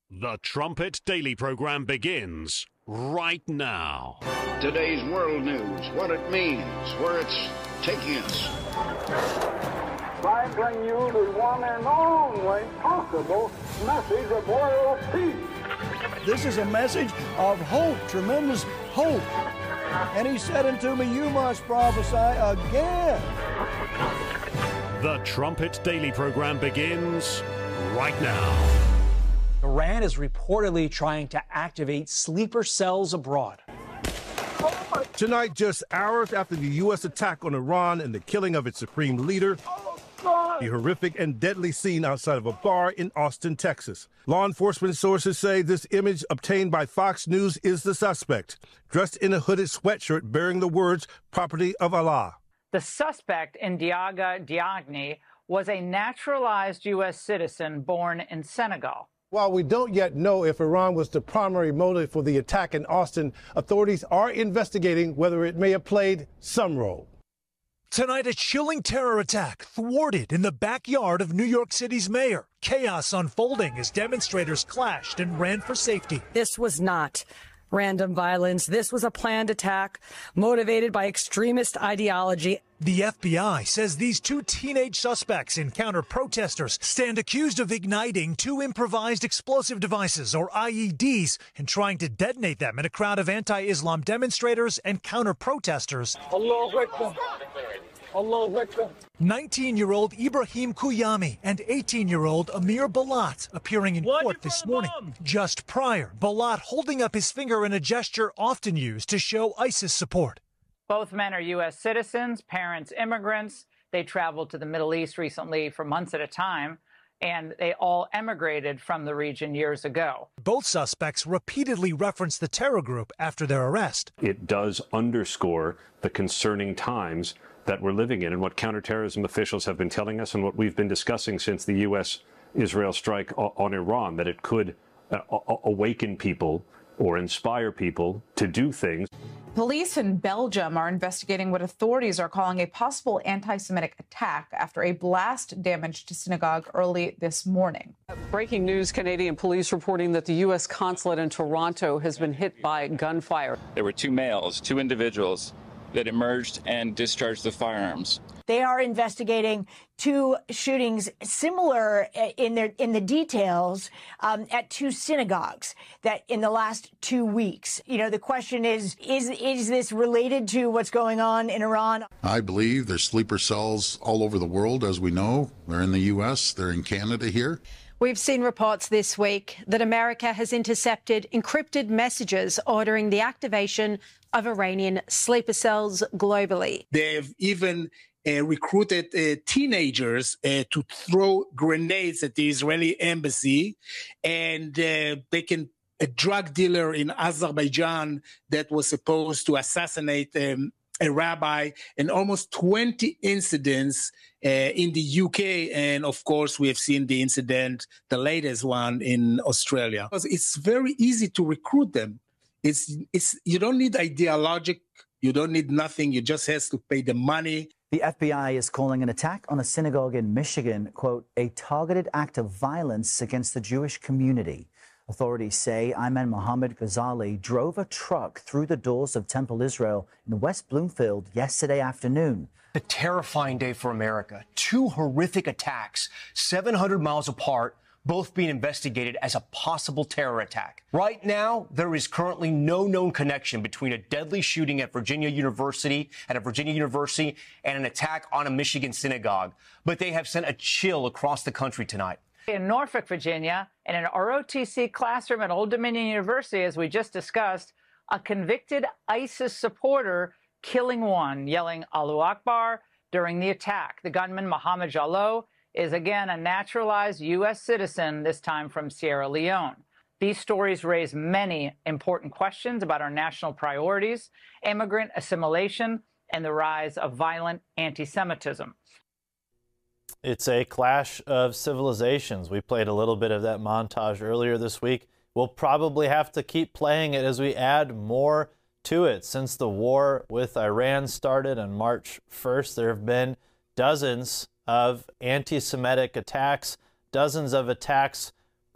The Trumpet Daily program begins right now. Today's world news, what it means, where it's taking us. I bring you the one and only possible message of world peace. This is a message of hope, tremendous hope. And he said unto me, you must prophesy again. The Trumpet Daily program begins right now. Iran is reportedly trying to activate sleeper cells abroad. Tonight, just hours after the U.S. attack on Iran and the killing of its supreme leader, the horrific and deadly scene outside of a bar in Austin, Texas. Law enforcement sources say this image obtained by Fox News is the suspect, dressed in a hooded sweatshirt bearing the words, "Property of Allah." The suspect, Ndiaga Diagne, was a naturalized U.S. citizen born in Senegal. While we don't yet know if Iran was the primary motive for the attack in Austin, authorities are investigating whether it may have played some role. Tonight, a chilling terror attack thwarted in the backyard of New York City's mayor. Chaos unfolding as demonstrators clashed and ran for safety. This was not random violence. This was a planned attack motivated by extremist ideology. The FBI says these two teenage suspects encounter protesters, stand accused of igniting two improvised explosive devices, or IEDs, and trying to detonate them in a crowd of anti-Islam demonstrators and counter-protesters. 19-year-old Ibrahim Kuyami and 18-year-old Amir Balat appearing in court this morning. Just prior, Balat holding up his finger in a gesture often used to show ISIS support. Both men are U.S. citizens, parents immigrants. They traveled to the Middle East recently for months at a time, and they all emigrated from the region years ago. Both suspects repeatedly referenced the terror group after their arrest. It does underscore the concerning times that we're living in and what counterterrorism officials have been telling us and what we've been discussing since the U.S.-Israel strike on Iran, that it could awaken people or inspire people to do things. Police in Belgium are investigating what authorities are calling a possible anti-Semitic attack after a blast damaged a synagogue early this morning. Breaking news, Canadian police reporting that the U.S. consulate in Toronto has been hit by gunfire. There were two males, two individuals that emerged and discharged the firearms. They are investigating two shootings similar in the details at two synagogues that in the last 2 weeks. You know, the question is this related to what's going on in Iran? I believe there's sleeper cells all over the world, as we know. They're in the U.S., they're in Canada here. We've seen reports this week that America has intercepted encrypted messages ordering the activation of Iranian sleeper cells globally. They've even recruited teenagers to throw grenades at the Israeli embassy, and they can a drug dealer in Azerbaijan that was supposed to assassinate a rabbi, and almost 20 incidents in the UK. And of course, we have seen the incident, the latest one in Australia. It's very easy to recruit them. You don't need ideologic, you don't need nothing. You just have to pay the money. The FBI is calling an attack on a synagogue in Michigan, quote, a targeted act of violence against the Jewish community. Authorities say Ayman Mohammed Ghazali drove a truck through the doors of Temple Israel in West Bloomfield yesterday afternoon. A terrifying day for America. Two horrific attacks, 700 miles apart, both being investigated as a possible terror attack. Right now, there is currently no known connection between a deadly shooting at a Virginia University and an attack on a Michigan synagogue. But they have sent a chill across the country tonight. In Norfolk, Virginia, in an ROTC classroom at Old Dominion University, as we just discussed, a convicted ISIS supporter killing one, yelling Allahu Akbar during the attack. The gunman, Mohammed Jalloh, is again a naturalized U.S. citizen, this time from Sierra Leone. These stories raise many important questions about our national priorities, immigrant assimilation, and the rise of violent anti-Semitism. It's a clash of civilizations. We played a little bit of that montage earlier this week. We'll probably have to keep playing it as we add more to it. Since the war with Iran started on March 1st, there have been dozens of anti-Semitic attacks, dozens of attacks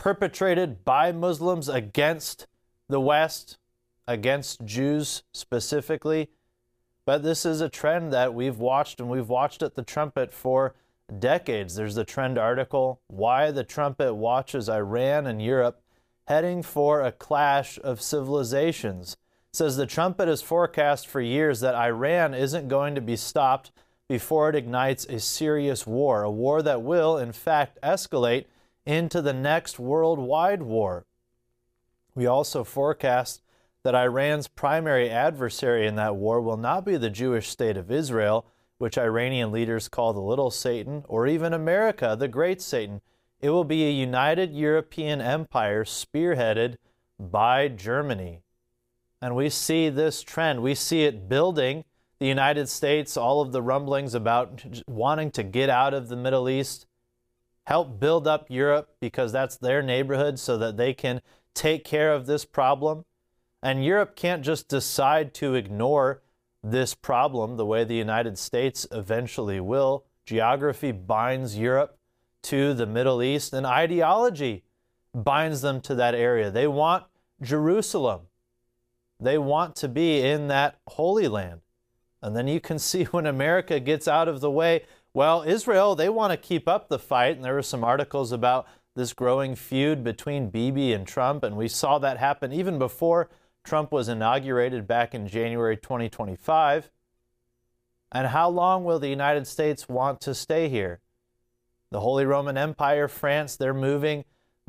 perpetrated by Muslims against the West, against Jews specifically. But this is a trend that we've watched, and we've watched at the Trumpet for decades. There's the trend article, Why the Trumpet Watches Iran and Europe Heading for a Clash of Civilizations. It says the Trumpet has forecast for years that Iran isn't going to be stopped before it ignites a serious war, a war that will, in fact, escalate into the next worldwide war. We also forecast that Iran's primary adversary in that war will not be the Jewish state of Israel, which Iranian leaders call the little Satan, or even America, the great Satan. It will be a united European empire spearheaded by Germany. And we see this trend. We see it building. The United States, all of the rumblings about wanting to get out of the Middle East, help build up Europe because that's their neighborhood so that they can take care of this problem. And Europe can't just decide to ignore this problem the way the United States eventually will. Geography binds Europe to the Middle East, and ideology binds them to that area. They want Jerusalem. They want to be in that Holy Land. And then you can see when America gets out of the way, well, Israel, they want to keep up the fight. And there were some articles about this growing feud between Bibi and Trump, and we saw that happen even before Trump was inaugurated back in January 2025. And how long will the United States want to stay here? The Holy Roman Empire, France, they're moving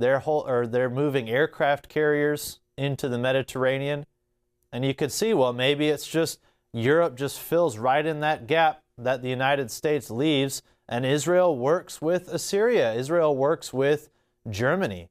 aircraft carriers into the Mediterranean. And you could see, well, maybe it's just Europe just fills right in that gap that the United States leaves, and Israel works with Assyria. Israel works with Germany.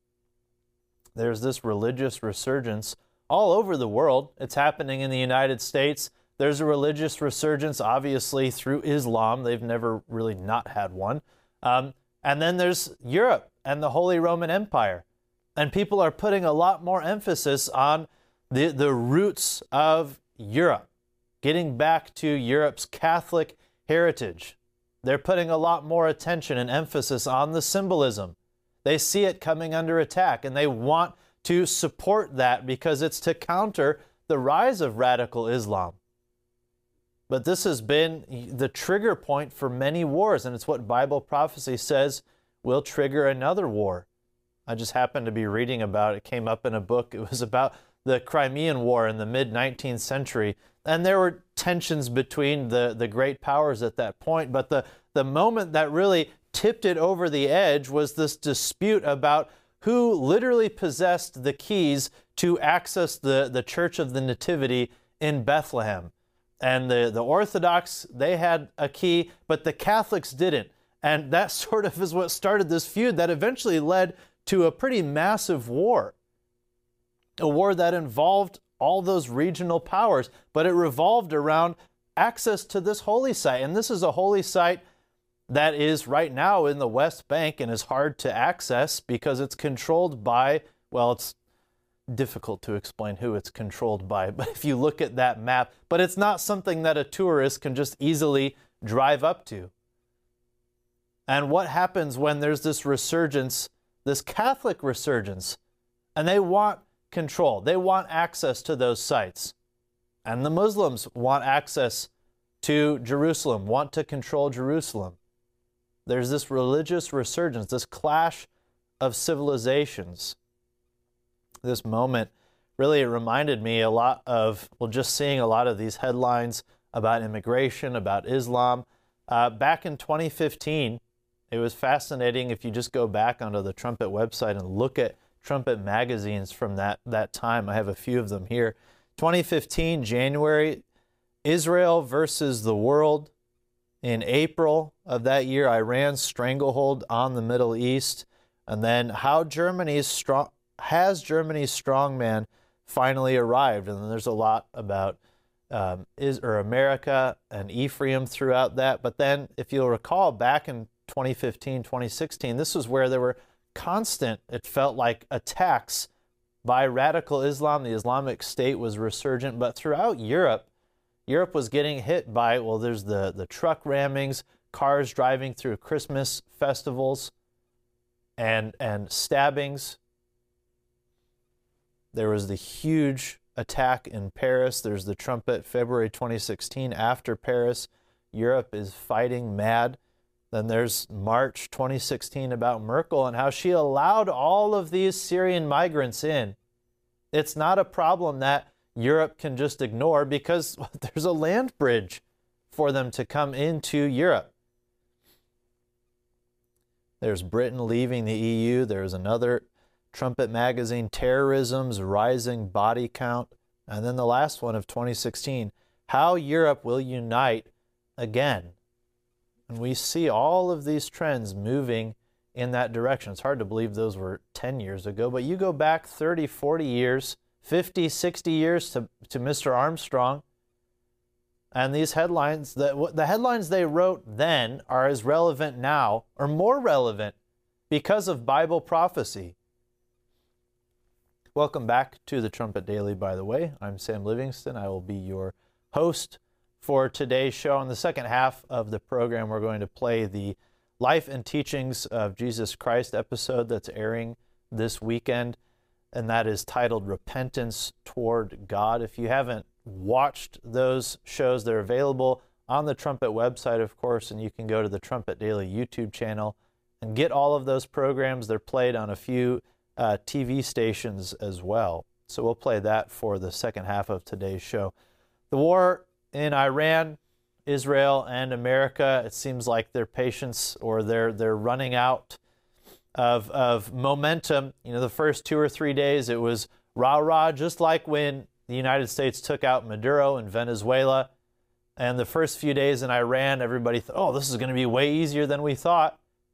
There's this religious resurgence all over the world. It's happening in the United States. There's a religious resurgence, obviously, through Islam. They've never really not had one. And then there's Europe and the Holy Roman Empire. And people are putting a lot more emphasis on the roots of Europe, getting back to Europe's Catholic heritage. They're putting a lot more attention and emphasis on the symbolism. They see it coming under attack, and they want to support that because it's to counter the rise of radical Islam. But this has been the trigger point for many wars, and it's what Bible prophecy says will trigger another war. I just happened to be reading about it. It came up in a book. It was about the Crimean War in the mid-19th century, and there were tensions between the great powers at that point. But the moment that really tipped it over the edge was this dispute about who literally possessed the keys to access the Church of the Nativity in Bethlehem. And the Orthodox, they had a key, but the Catholics didn't. And that sort of is what started this feud that eventually led to a pretty massive war. A war that involved all those regional powers, but it revolved around access to this holy site. And this is a holy site that is right now in the West Bank and is hard to access because it's controlled by, well, it's difficult to explain who it's controlled by, but if you look at that map, but it's not something that a tourist can just easily drive up to. And what happens when there's this resurgence, this Catholic resurgence, and they want control, they want access to those sites, and the Muslims want access to Jerusalem, want to control Jerusalem. There's this religious resurgence, this clash of civilizations. This moment really reminded me a lot of, well, just seeing a lot of these headlines about immigration, about Islam. Back in 2015, it was fascinating if you just go back onto the Trumpet website and look at Trumpet magazines from that time. I have a few of them here. 2015, January, Israel versus the world. In April of that year, Iran's stranglehold on the Middle East. And then how Germany's strongman finally arrived? And then there's a lot about America and Ephraim throughout that. But then, if you'll recall, back in 2015, 2016, this was where there were constant, it felt like, attacks by radical Islam. The Islamic State was resurgent. But throughout Europe was getting hit by, well, there's the truck rammings, cars driving through Christmas festivals. and stabbings. There was the huge attack in Paris. There's the trumpet February 2016 after Paris. Europe is fighting mad. Then there's March 2016 about Merkel and how she allowed all of these Syrian migrants in. It's not a problem that Europe can just ignore because there's a land bridge for them to come into Europe. There's Britain leaving the EU. There's another Trumpet magazine, terrorism's rising body count. And then the last one of 2016, how Europe will unite again. And we see all of these trends moving in that direction. It's hard to believe those were 10 years ago, but you go back 30, 40 years, 50, 60 years to Mr. Armstrong, and these headlines, the headlines they wrote then are as relevant now, or more relevant, because of Bible prophecy. Welcome back to the Trumpet Daily, by the way. I'm Sam Livingston. I will be your host for today's show. In the second half of the program, we're going to play the Life and Teachings of Jesus Christ episode that's airing this weekend, and that is titled Repentance Toward God. If you haven't watched those shows, they're available on the Trumpet website, of course, and you can go to the Trumpet Daily YouTube channel and get all of those programs. They're played on a few TV stations as well. So we'll play that for the second half of today's show. The war in Iran, Israel, and America, it seems like their patience, or they're running out of momentum. You know, the first 2 or 3 days, it was rah-rah, just like when the United States took out Maduro in Venezuela. And the first few days in Iran, everybody thought, oh, this is going to be way easier than we thought.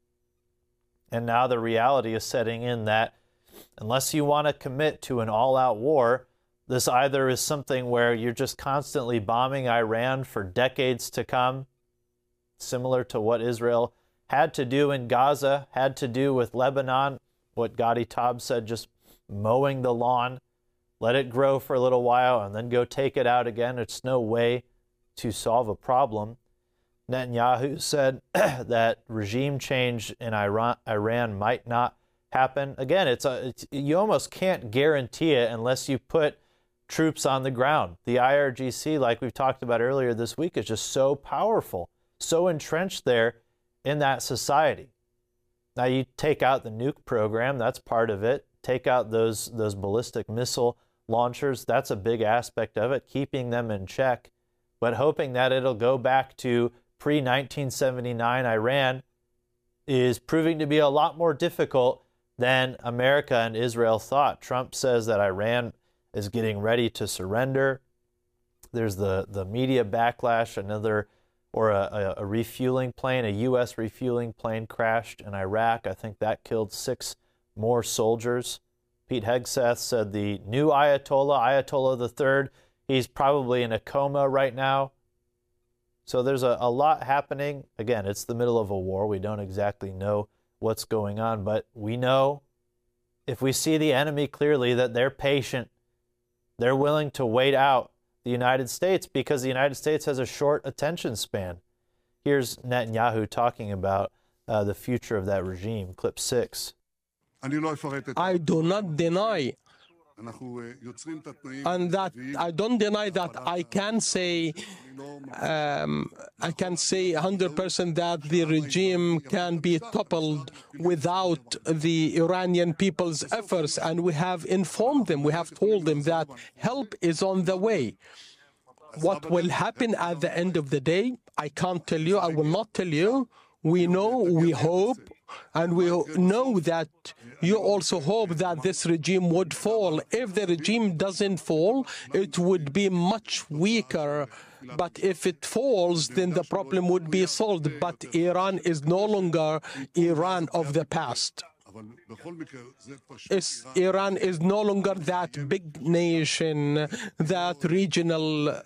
And now the reality is setting in that unless you want to commit to an all-out war, this either is something where you're just constantly bombing Iran for decades to come, similar to what Israel had to do in Gaza, had to do with Lebanon, what Gadi Taub said, just mowing the lawn, let it grow for a little while, and then go take it out again. It's no way to solve a problem. Netanyahu said that regime change in Iran might not happen. Again, you almost can't guarantee it unless you put troops on the ground. The IRGC, like we've talked about earlier this week, is just so powerful, so entrenched there in that society. Now you take out the nuke program, that's part of it. Take out those ballistic missile launchers, that's a big aspect of it, keeping them in check, but hoping that it'll go back to pre-1979 Iran is proving to be a lot more difficult than America and Israel thought. Trump says that Iran is getting ready to surrender. There's the media backlash, a refueling plane, a U.S. refueling plane crashed in Iraq. I think that killed 6 more soldiers. Pete Hegseth said the new Ayatollah III, he's probably in a coma right now. So there's a lot happening. Again, it's the middle of a war. We don't exactly know what's going on, but we know if we see the enemy clearly that they're patient, they're willing to wait out the United States because the United States has a short attention span. Here's Netanyahu talking about the future of that regime. Clip 6. I do not deny, and that I don't deny that I can say 100% that the regime can be toppled without the Iranian people's efforts, and we have informed them, we have told them that help is on the way. What will happen at the end of the day, I can't tell you, I will not tell you. We know, we hope, and we know that you also hope that this regime would fall. If the regime doesn't fall, it would be much weaker. But if it falls, then the problem would be solved. But Iran is no longer Iran of the past. Iran is no longer that big nation, that regional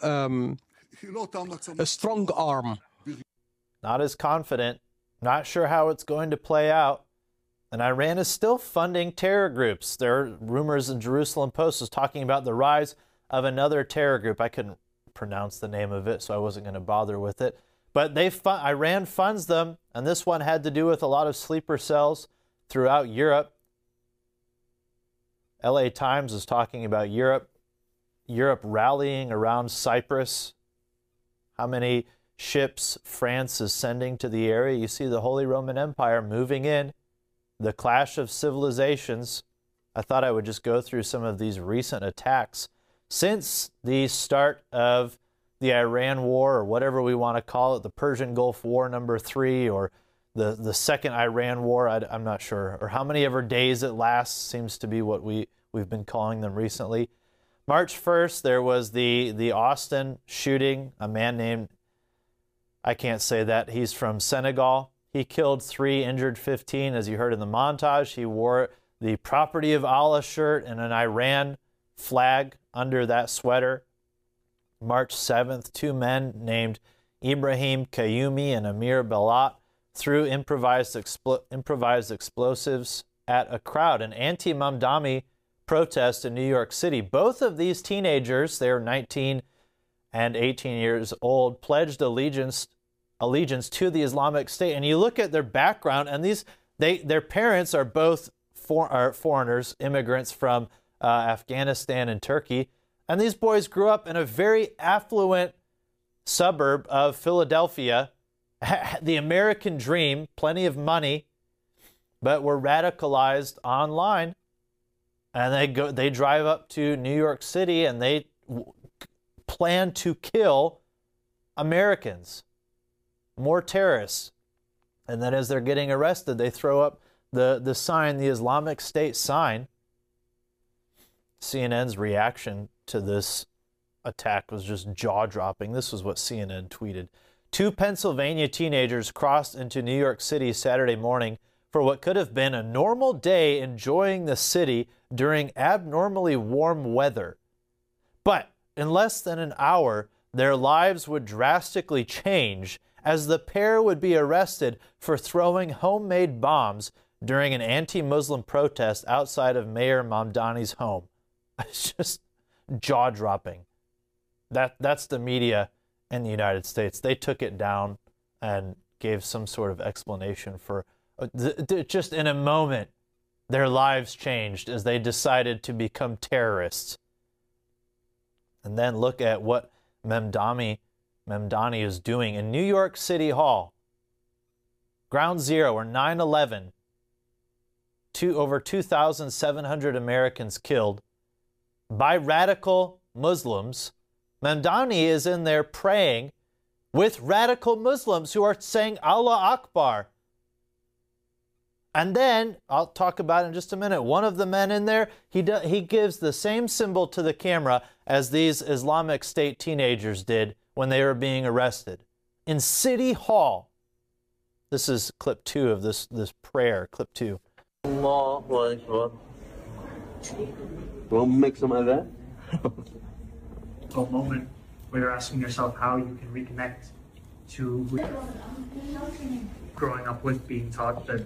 strong arm. Not as confident, not sure how it's going to play out. And Iran is still funding terror groups. There are rumors in Jerusalem Post is talking about the rise of another terror group. I couldn't pronounce the name of it, so I wasn't going to bother with it. But Iran funds them, and this one had to do with a lot of sleeper cells throughout Europe. LA Times is talking about Europe rallying around Cyprus. How many ships France is sending to the area? You see the Holy Roman Empire moving in. The clash of civilizations. I thought I would just go through some of these recent attacks. Since the start of the Iran War, or whatever we want to call it, the Persian Gulf War #3, or the second Iran War, I'm not sure, or how many ever days it lasts, seems to be what we've been calling them recently. March 1st, there was the Austin shooting, a man named, I can't say that, he's from Senegal. He killed 3, injured 15, as you heard in the montage. He wore the Property of Allah shirt and an Iran flag under that sweater. March 7th, 2 men named Ibrahim Kayumi and Amir Balat threw improvised explosives at a crowd, an anti-Mamdani protest in New York City. Both of these teenagers, they were 19 and 18 years old, pledged allegiance to the Islamic State. And you look at their background, and their parents are both foreigners, immigrants from Afghanistan and Turkey. And these boys grew up in a very affluent suburb of Philadelphia, the American dream, plenty of money, but were radicalized online. And they drive up to New York City and they plan to kill Americans, more terrorists. And then as they're getting arrested, they throw up the sign, the Islamic State sign. CNN's reaction to this attack was just jaw-dropping. This was what CNN tweeted. 2 Pennsylvania teenagers crossed into New York City Saturday morning for what could have been a normal day enjoying the city during abnormally warm weather. But in less than an hour, their lives would drastically change as the pair would be arrested for throwing homemade bombs during an anti-Muslim protest outside of Mayor Mamdani's home. It's just jaw-dropping. That's the media in the United States. They took it down and gave some sort of explanation for just in a moment their lives changed as they decided to become terrorists. And then look at what Mamdani is doing in New York City Hall. Ground Zero, or 9/11. Over 2,700 Americans killed by radical Muslims. Mamdani is in there praying with radical Muslims who are saying Allah Akbar. And then, I'll talk about it in just a minute, one of the men in there, he gives the same symbol to the camera as these Islamic State teenagers did when they were being arrested. In City Hall. This is clip 2 of this prayer, clip 2. Allah Akbar. Want to make some of that? A moment where you're asking yourself how you can reconnect to growing up with being taught that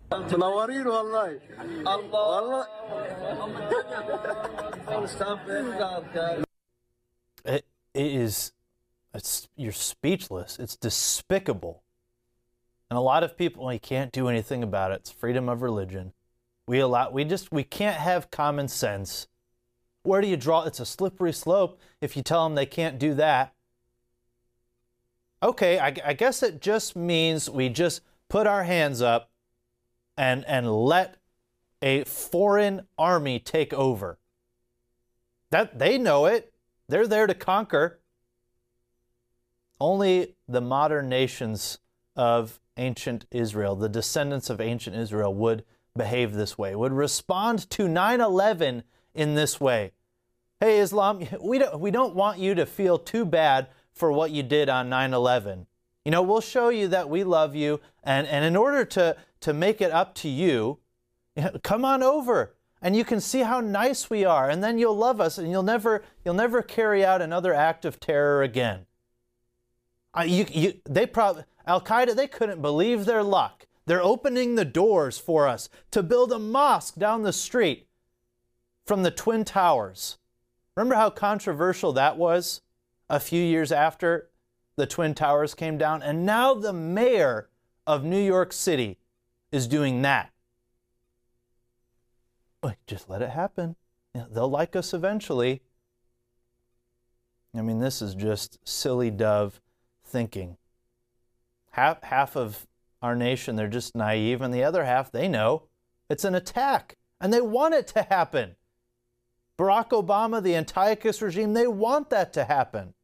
you're speechless. It's despicable. And a lot of people, well, you can't do anything about it. It's freedom of religion. We can't have common sense. Where do you draw? It's a slippery slope if you tell them they can't do that. Okay, I guess it just means we just put our hands up and let a foreign army take over. That they know it. They're there to conquer. Only the modern nations of ancient Israel, the descendants of ancient Israel, would behave this way, would respond to 9/11 in this way. Hey, Islam, we don't want you to feel too bad for what you did on 9/11. You know, we'll show you that we love you, and in order to make it up to you, come on over, and you can see how nice we are, and then you'll love us, and you'll never carry out another act of terror again. Al-Qaeda, they couldn't believe their luck. They're opening the doors for us to build a mosque down the street from the Twin Towers. Remember how controversial that was a few years after the Twin Towers came down? And now the mayor of New York City is doing that. Just let it happen. They'll like us eventually. I mean, this is just silly dove thinking. Half of our nation, they're just naive, and the other half, they know it's an attack, and they want it to happen. Barack Obama, the Antiochus regime, they want that to happen.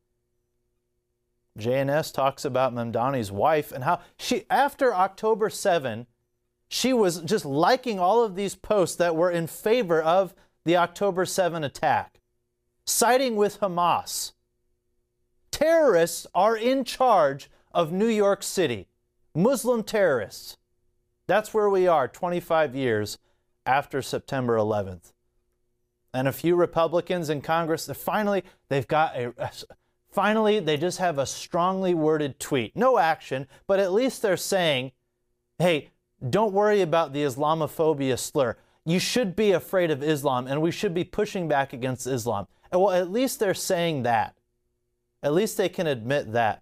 JNS talks about Mamdani's wife and how she, after October 7, she was just liking all of these posts that were in favor of the October 7 attack, siding with Hamas. Terrorists are in charge of New York City. Muslim terrorists. That's where we are 25 years after September 11th. And a few Republicans in Congress, finally they just have a strongly worded tweet. No action, but at least they're saying, hey, don't worry about the Islamophobia slur. You should be afraid of Islam, and we should be pushing back against Islam. And well, at least they're saying that. At least they can admit that.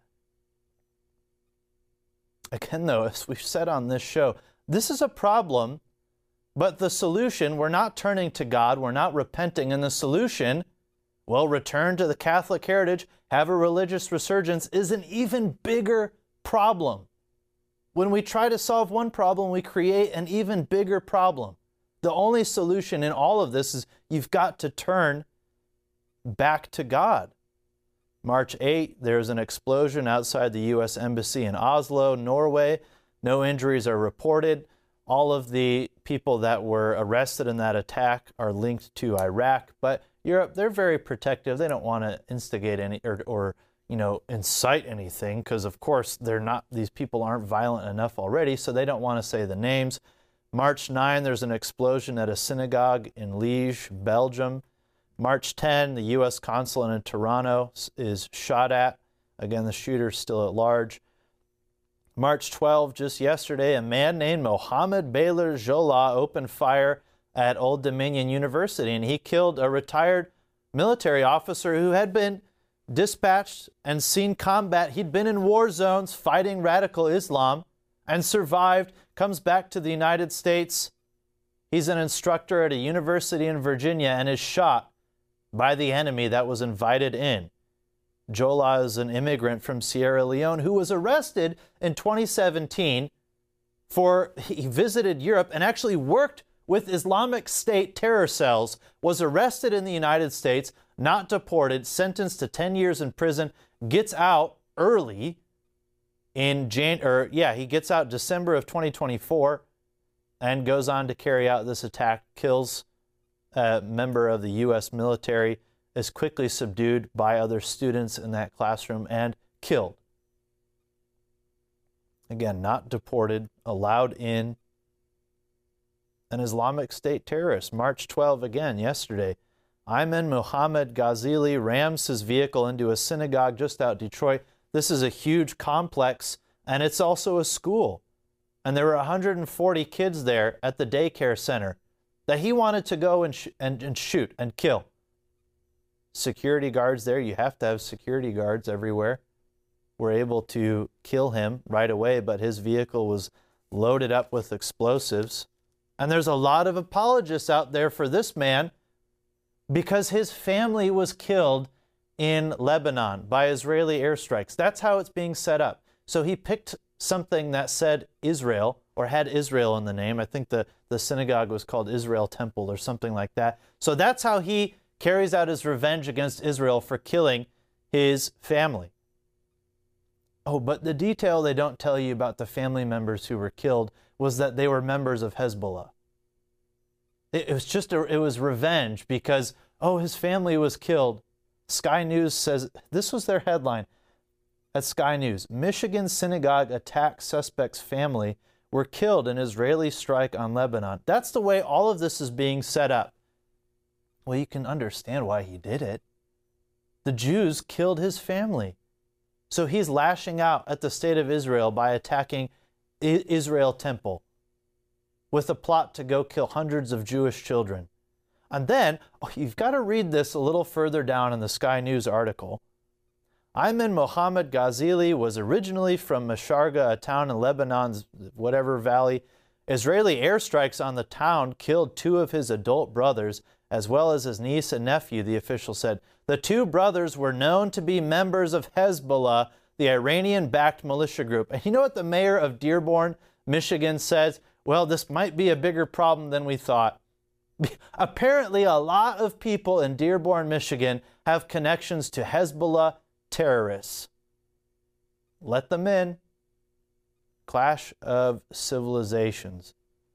Again, though, as we've said on this show, this is a problem, but the solution, we're not turning to God, we're not repenting, and the solution, well, return to the Catholic heritage, have a religious resurgence, is an even bigger problem. When we try to solve one problem, we create an even bigger problem. The only solution in all of this is you've got to turn back to God. March 8, there's an explosion outside the U.S. Embassy in Oslo, Norway. No injuries are reported. All of the people that were arrested in that attack are linked to Iraq. But Europe, they're very protective. They don't want to instigate any or incite anything because, of course, these people aren't violent enough already, so they don't want to say the names. March 9, there's an explosion at a synagogue in Liège, Belgium. March 10, the U.S. consulate in Toronto is shot at. Again, the shooter's still at large. March 12, just yesterday, a man named Mohammed Baylor Jola opened fire at Old Dominion University, and he killed a retired military officer who had been dispatched and seen combat. He'd been in war zones fighting radical Islam and survived, comes back to the United States. He's an instructor at a university in Virginia and is shot by the enemy that was invited in. Jola is an immigrant from Sierra Leone who was arrested in 2017 he visited Europe and actually worked with Islamic State terror cells, was arrested in the United States, not deported, sentenced to 10 years in prison, gets out early in he gets out December of 2024 and goes on to carry out this attack, kills a member of the U.S. military, is quickly subdued by other students in that classroom and killed. Again, not deported, allowed in. An Islamic State terrorist. March 12, again, yesterday. Ayman Muhammad Ghazali rams his vehicle into a synagogue just out Detroit. This is a huge complex, and it's also a school. And there were 140 kids there at the daycare center that he wanted to go and shoot and kill. Security guards there, you have to have security guards everywhere, were able to kill him right away, but his vehicle was loaded up with explosives. And there's a lot of apologists out there for this man because his family was killed in Lebanon by Israeli airstrikes. That's how it's being set up. So he picked something that said Israel or had Israel in the name. I think the synagogue was called Israel Temple or something like that. So that's how he carries out his revenge against Israel for killing his family. Oh, but the detail they don't tell you about the family members who were killed was that they were members of Hezbollah. It was revenge because, his family was killed. Sky News says, this was their headline at Sky News. Michigan synagogue attack suspect's family were killed in Israeli strike on Lebanon. That's the way all of this is being set up. Well, you can understand why he did it. The Jews killed his family. So he's lashing out at the state of Israel by attacking Israel Temple with a plot to go kill hundreds of Jewish children. And then, you've got to read this a little further down in the Sky News article. Ayman Mohammed Ghazali was originally from Masharga, a town in Lebanon's whatever valley. Israeli airstrikes on the town killed 2 of his adult brothers, as well as his niece and nephew, the official said. The 2 brothers were known to be members of Hezbollah, the Iranian-backed militia group. And you know what the mayor of Dearborn, Michigan says? Well, this might be a bigger problem than we thought. Apparently, a lot of people in Dearborn, Michigan have connections to Hezbollah terrorists. Let them in. Clash of civilizations.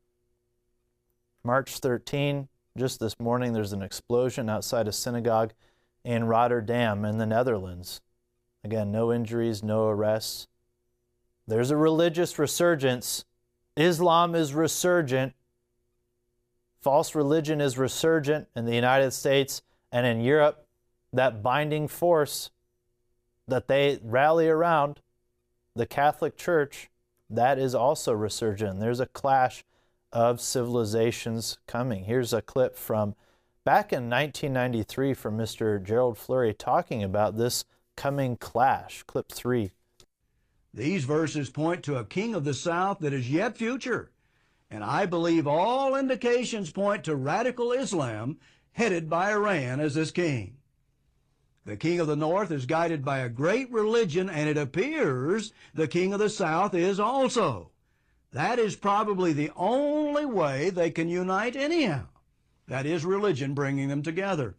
March 13, just this morning, there's an explosion outside a synagogue in Rotterdam in the Netherlands. Again, no injuries, no arrests. There's a religious resurgence. Islam is resurgent. False religion is resurgent in the United States and in Europe. That binding force that they rally around, the Catholic Church, that is also resurgent. There's a clash of civilizations coming. Here's a clip from back in 1993 from Mr. Gerald Flurry talking about this coming clash. Clip 3. These verses point to a king of the South that is yet future, and I believe all indications point to radical Islam headed by Iran as this king. The king of the North is guided by a great religion, and it appears the king of the South is also. That is probably the only way they can unite anyhow. That is religion bringing them together.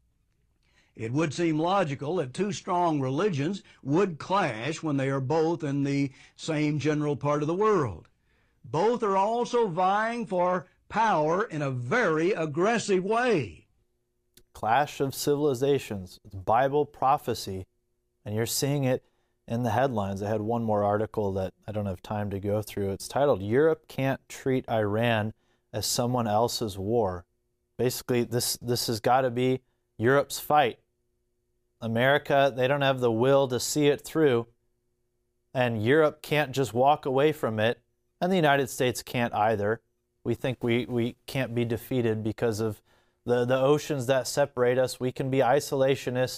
It would seem logical that 2 strong religions would clash when they are both in the same general part of the world. Both are also vying for power in a very aggressive way. Clash of civilizations. It's Bible prophecy, and you're seeing it in the headlines. I had one more article that I don't have time to go through. It's titled, "Europe Can't Treat Iran as Someone Else's War." Basically, this has got to be Europe's fight. America, they don't have the will to see it through, and Europe can't just walk away from it, and the United States can't either. We think we can't be defeated because of the oceans that separate us. We can be isolationist,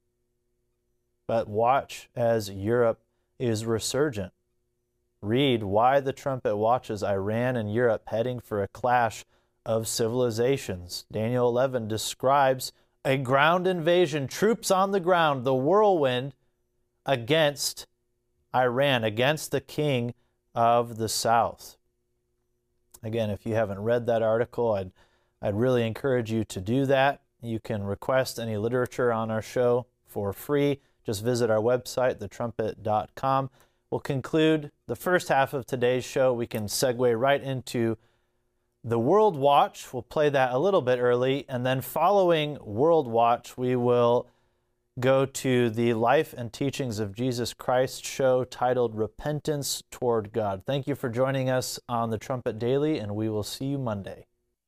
but watch as Europe is resurgent. Read Why the Trumpet Watches Iran and Europe Heading for a Clash of Civilizations. Daniel 11 describes a ground invasion, troops on the ground, the whirlwind against Iran, against the king of the South. Again, if you haven't read that article, I'd really encourage you to do that. You can request any literature on our show for free. Just visit our website, thetrumpet.com. We'll conclude the first half of today's show. We can segue right into the World Watch. We'll play that a little bit early. And then following World Watch, we will go to the Life and Teachings of Jesus Christ show titled Repentance Toward God. Thank you for joining us on the Trumpet Daily, and we will see you Monday.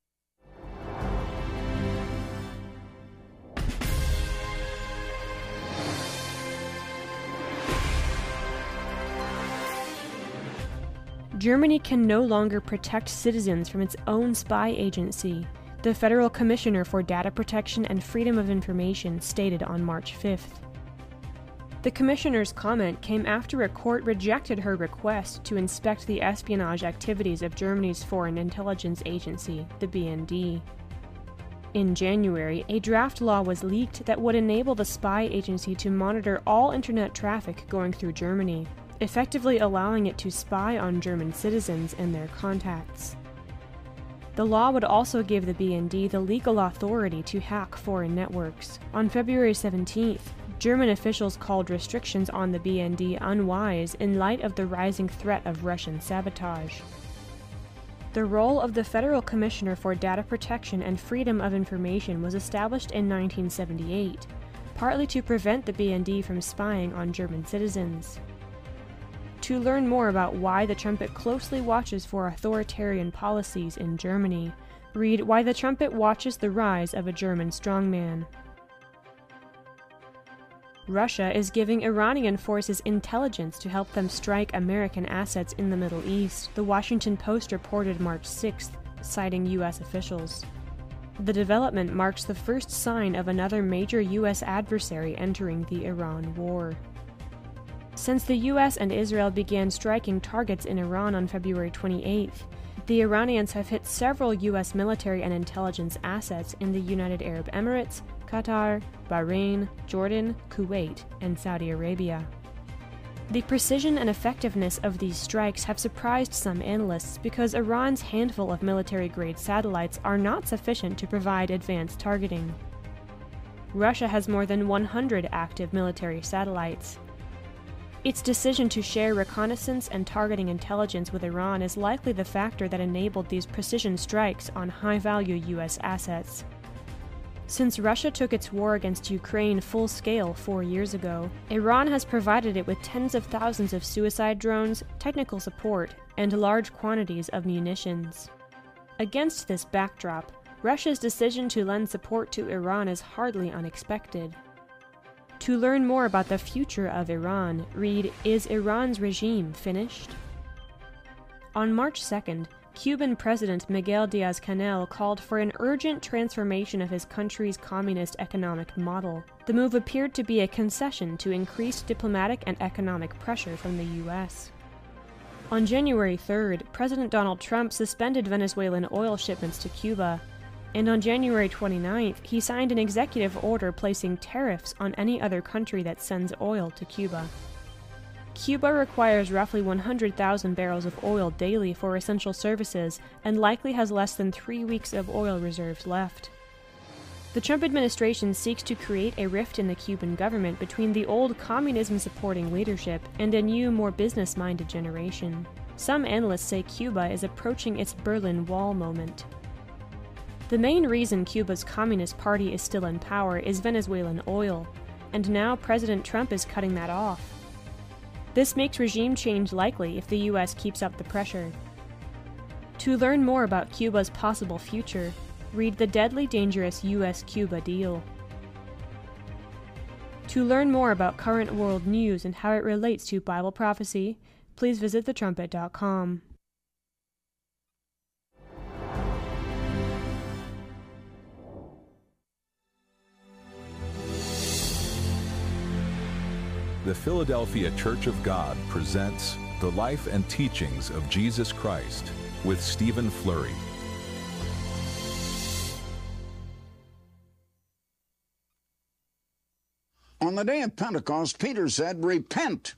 Germany can no longer protect citizens from its own spy agency, the Federal Commissioner for Data Protection and Freedom of Information stated on March 5th. The Commissioner's comment came after a court rejected her request to inspect the espionage activities of Germany's Foreign Intelligence Agency, the BND. In January, a draft law was leaked that would enable the spy agency to monitor all internet traffic going through Germany, effectively allowing it to spy on German citizens and their contacts. The law would also give the BND the legal authority to hack foreign networks. On February 17th, German officials called restrictions on the BND unwise in light of the rising threat of Russian sabotage. The role of the Federal Commissioner for Data Protection and Freedom of Information was established in 1978, partly to prevent the BND from spying on German citizens. To learn more about why the Trumpet closely watches for authoritarian policies in Germany, read Why the Trumpet Watches the Rise of a German Strongman. Russia is giving Iranian forces intelligence to help them strike American assets in the Middle East, The Washington Post reported March 6th, citing U.S. officials. The development marks the first sign of another major U.S. adversary entering the Iran war. Since the U.S. and Israel began striking targets in Iran on February 28th, The Iranians have hit several U.S. military and intelligence assets in the United Arab Emirates, Qatar, Bahrain, Jordan, Kuwait, and Saudi Arabia. The precision and effectiveness of these strikes have surprised some analysts because Iran's handful of military-grade satellites are not sufficient to provide advanced targeting. Russia has more than 100 active military satellites. Its decision to share reconnaissance and targeting intelligence with Iran is likely the factor that enabled these precision strikes on high-value U.S. assets. Since Russia took its war against Ukraine full scale 4 years ago, Iran has provided it with tens of thousands of suicide drones, technical support, and large quantities of munitions. Against this backdrop, Russia's decision to lend support to Iran is hardly unexpected. To learn more about the future of Iran, read Is Iran's Regime Finished? On March 2nd, Cuban President Miguel Diaz-Canel called for an urgent transformation of his country's communist economic model. The move appeared to be a concession to increased diplomatic and economic pressure from the U.S. On January 3rd, President Donald Trump suspended Venezuelan oil shipments to Cuba, and on January 29th, he signed an executive order placing tariffs on any other country that sends oil to Cuba. Cuba requires roughly 100,000 barrels of oil daily for essential services and likely has less than 3 weeks of oil reserves left. The Trump administration seeks to create a rift in the Cuban government between the old communism-supporting leadership and a new, more business-minded generation. Some analysts say Cuba is approaching its Berlin Wall moment. The main reason Cuba's Communist Party is still in power is Venezuelan oil, and now President Trump is cutting that off. This makes regime change likely if the U.S. keeps up the pressure. To learn more about Cuba's possible future, read The Deadly Dangerous U.S.-Cuba Deal. To learn more about current world news and how it relates to Bible prophecy, please visit thetrumpet.com. The Philadelphia Church of God presents The Life and Teachings of Jesus Christ with Stephen Flurry. On the day of Pentecost, Peter said, "Repent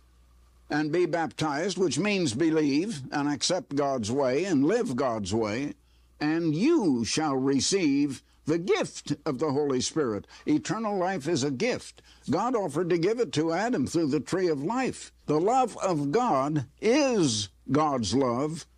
and be baptized," which means believe and accept God's way and live God's way, "and you shall receive the gift of the Holy Spirit." Eternal life is a gift. God offered to give it to Adam through the tree of life. The love of God is God's love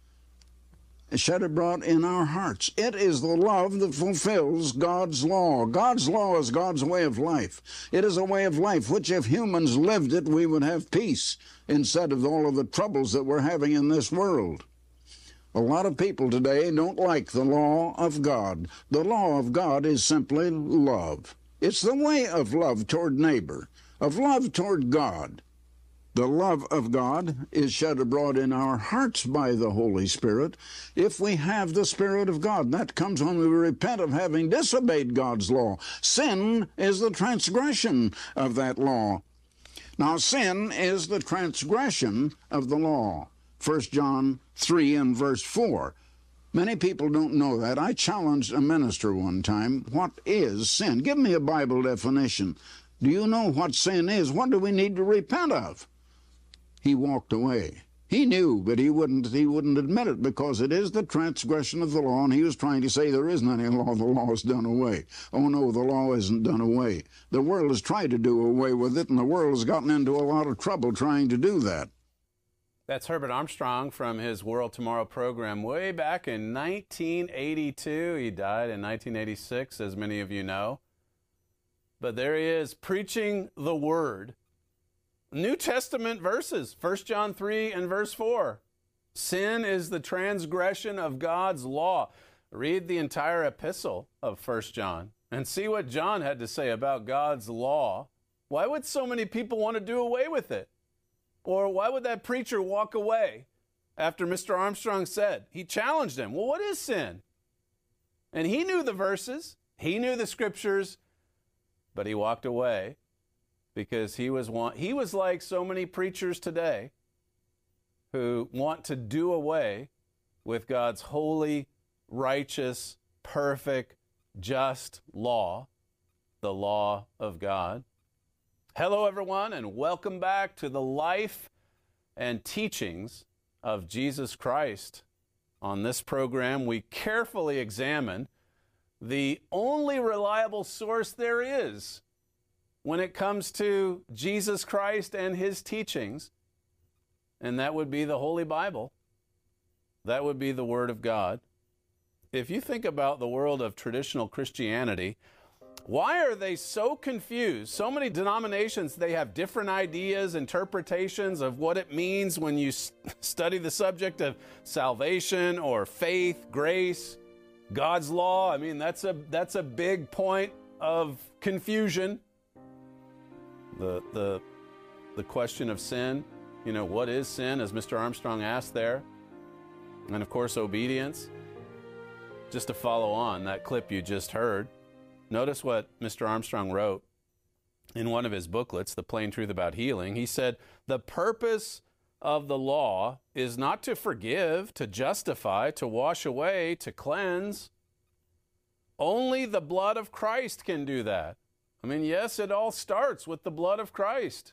shed abroad in our hearts. It is the love that fulfills God's law. God's law is God's way of life. It is a way of life which, if humans lived it, we would have peace instead of all of the troubles that we're having in this world. A lot of people today don't like the law of God. The law of God is simply love. It's the way of love toward neighbor, of love toward God. The love of God is shed abroad in our hearts by the Holy Spirit if we have the Spirit of God. That comes when we repent of having disobeyed God's law. Sin is the transgression of that law. Now, sin is the transgression of the law. 1 John 3 and verse 4. Many people don't know that. I challenged a minister one time, what is sin? Give me a Bible definition. Do you know what sin is? What do we need to repent of? He walked away. He knew, but he wouldn't admit it because it is the transgression of the law, and he was trying to say there isn't any law, the law is done away. Oh no, the law isn't done away. The world has tried to do away with it, and the world has gotten into a lot of trouble trying to do that. That's Herbert Armstrong from his World Tomorrow program way back in 1982. He died in 1986, as many of you know. But there he is, preaching the Word. New Testament verses, 1 John 3 and verse 4. Sin is the transgression of God's law. Read the entire epistle of 1 John and see what John had to say about God's law. Why would so many people want to do away with it? Or why would that preacher walk away after Mr. Armstrong said? He challenged him. Well, what is sin? And he knew the verses. He knew the scriptures. But he walked away because he was like so many preachers today who want to do away with God's holy, righteous, perfect, just law, the law of God. Hello, everyone, and welcome back to the life and teachings of Jesus Christ. On this program, we carefully examine the only reliable source there is when it comes to Jesus Christ and his teachings, and that would be the Holy Bible. That would be the Word of God. If you think about the world of traditional Christianity, why are they so confused? So many denominations, they have different ideas, interpretations of what it means when you study the subject of salvation or faith, grace, God's law. I mean, that's a big point of confusion. The question of sin, what is sin, as Mr. Armstrong asked there? And of course, obedience. Just to follow on that clip you just heard, notice what Mr. Armstrong wrote in one of his booklets, The Plain Truth About Healing. He said, "The purpose of the law is not to forgive, to justify, to wash away, to cleanse. Only the blood of Christ can do that." I mean, yes, it all starts with the blood of Christ.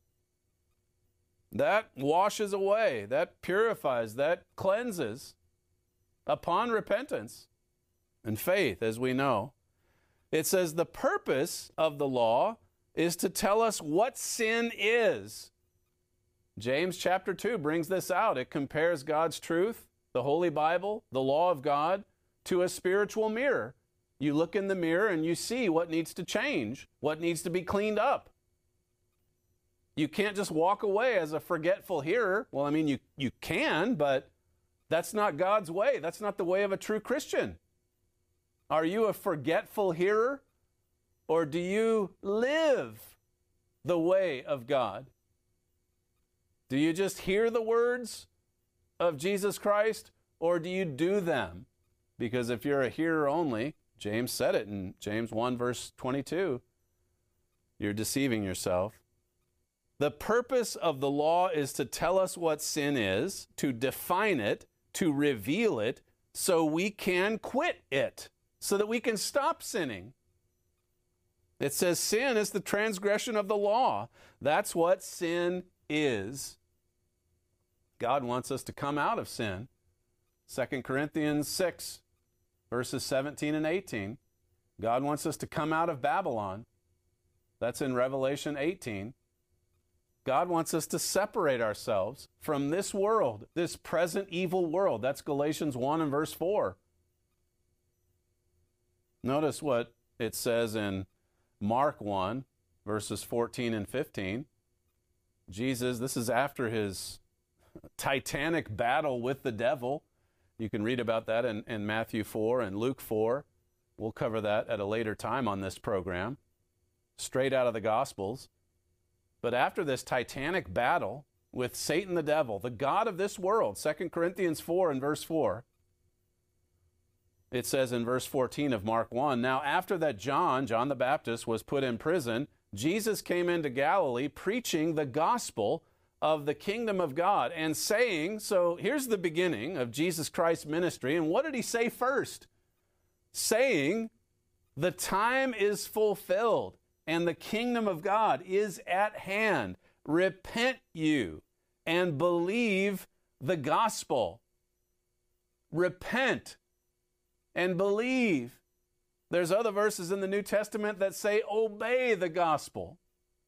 That washes away, that purifies, that cleanses upon repentance and faith, as we know. It says the purpose of the law is to tell us what sin is. James chapter 2 brings this out. It compares God's truth, the Holy Bible, the law of God, to a spiritual mirror. You look in the mirror and you see what needs to change, what needs to be cleaned up. You can't just walk away as a forgetful hearer. Well, I mean, you can, but that's not God's way. That's not the way of a true Christian. Are you a forgetful hearer, or do you live the way of God? Do you just hear the words of Jesus Christ, or do you do them? Because if you're a hearer only, James said it in James 1 verse 22, you're deceiving yourself. The purpose of the law is to tell us what sin is, to define it, to reveal it, so we can quit it, so that we can stop sinning. It says sin is the transgression of the law. That's what sin is. God wants us to come out of sin. 2 Corinthians 6, verses 17 and 18. God wants us to come out of Babylon. That's in Revelation 18. God wants us to separate ourselves from this world, this present evil world. That's Galatians 1 and verse 4. Notice what it says in Mark 1, verses 14 and 15. Jesus, this is after his titanic battle with the devil. You can read about that in Matthew 4 and Luke 4. We'll cover that at a later time on this program, straight out of the Gospels. But after this titanic battle with Satan the devil, the god of this world, 2 Corinthians 4 and verse 4, it says in verse 14 of Mark 1, "Now after that John the Baptist, was put in prison, Jesus came into Galilee preaching the gospel of the kingdom of God and saying," so here's the beginning of Jesus Christ's ministry. And what did he say first? Saying, "The time is fulfilled and the kingdom of God is at hand. Repent you and believe the gospel." Repent and believe. There's other verses in the New Testament that say obey the gospel.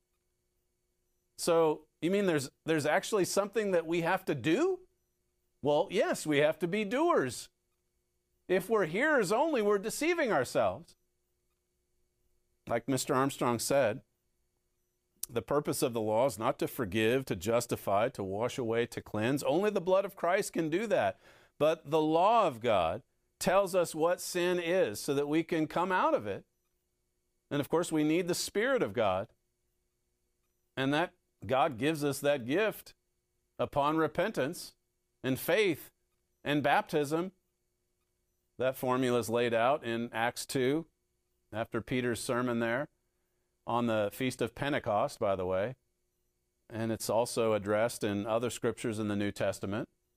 So, you mean there's actually something that we have to do? Well, yes, we have to be doers. If we're hearers only, we're deceiving ourselves. Like Mr. Armstrong said, the purpose of the law is not to forgive, to justify, to wash away, to cleanse. Only the blood of Christ can do that. But the law of God tells us what sin is so that we can come out of it. And of course, we need the Spirit of God. And that God gives us that gift upon repentance and faith and baptism. That formula is laid out in Acts 2, after Peter's sermon there on the Feast of Pentecost, by the way. And it's also addressed in other scriptures in the New Testament.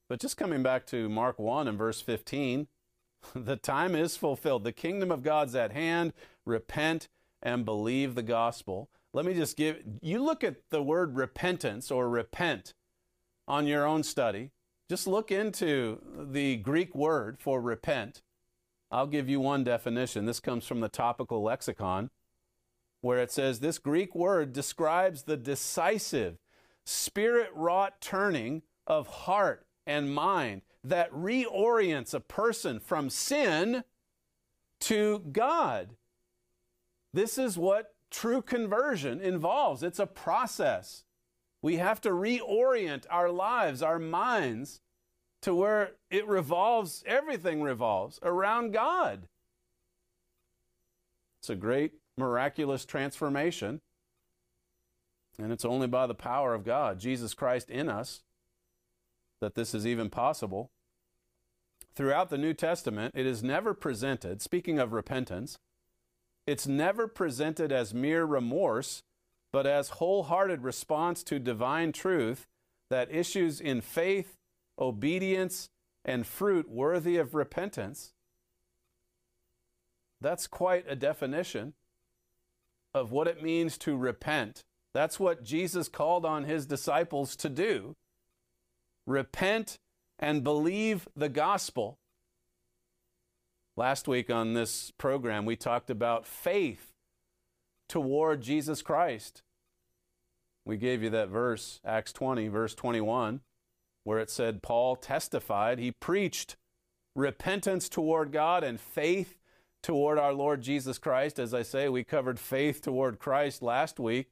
But just coming back to Mark 1 and verse 15, the time is fulfilled. The kingdom of God's at hand. Repent and believe the gospel. Let me just you look at the word repentance or repent on your own study. Just look into the Greek word for repent. I'll give you one definition. This comes from the Topical Lexicon, where it says this Greek word describes the decisive, spirit-wrought turning of heart and mind that reorients a person from sin to God. This is what true conversion involves. It's a process. We have to reorient our lives, our minds, to where it revolves, everything revolves around God. It's a great, miraculous transformation, and it's only by the power of God, Jesus Christ in us, that this is even possible. Throughout the New Testament, it is never presented, speaking of repentance, it's never presented as mere remorse, but as wholehearted response to divine truth that issues in faith, obedience, and fruit worthy of repentance. That's quite a definition of what it means to repent. That's what Jesus called on his disciples to do. Repent and believe the gospel. Last week on this program, we talked about faith toward Jesus Christ. We gave you that verse, Acts 20, verse 21, where it said Paul testified, he preached repentance toward God and faith toward our Lord Jesus Christ. As I say, we covered faith toward Christ last week.